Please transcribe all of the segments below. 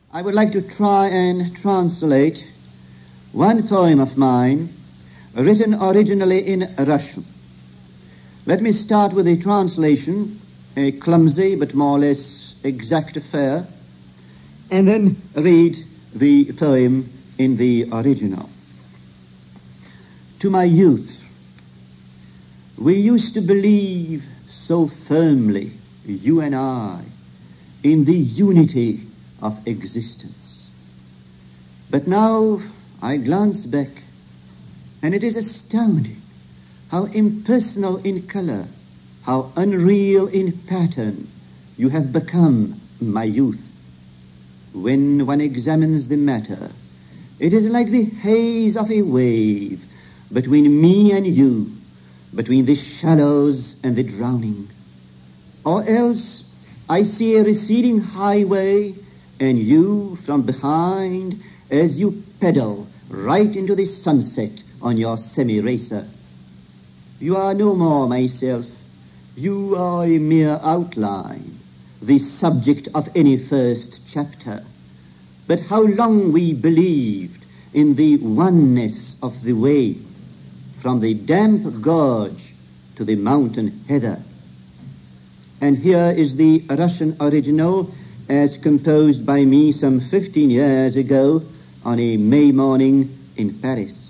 I would like to try and translate one poem of mine written originally in Russian. Let me start with a translation, a clumsy but more or less exact affair, and then read the poem in the original. To my youth, we used to believe so firmly, you and I, in the unity of existence. But now I glance back, and it is astounding how impersonal in color, how unreal in pattern you have become, my youth. When one examines the matter, it is like the haze of a wave between me and you, between the shallows and the drowning. Or else I see a receding highway, and you from behind as you pedal right into the sunset on your semi-racer. You are no more myself. You are a mere outline, the subject of any first chapter. But how long we believed in the oneness of the way, from the damp gorge to the mountain heather. And here is the Russian original as composed by me some 15 years ago on a May morning in Paris.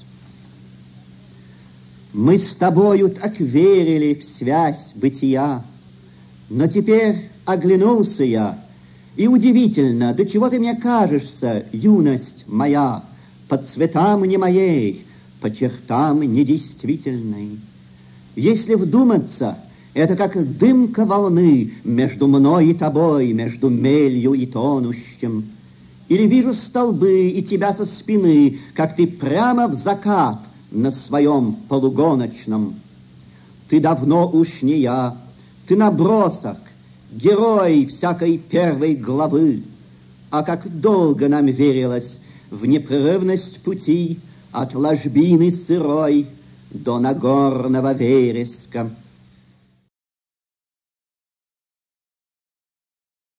Мы с тобою так верили в связь бытия, но теперь оглянулся я, и удивительно, до чего ты мне кажешься, юность моя, по цветам не моей, по чертам недействительной. Если вдуматься, это как дымка волны между мной и тобой, между мелью и тонущим. Или вижу столбы и тебя со спины, как ты прямо в закат на своем полугоночном. Ты давно уж не я, ты набросок, герой всякой первой главы. А как долго нам верилось в непрерывность пути от ложбины сырой до Нагорного вереска.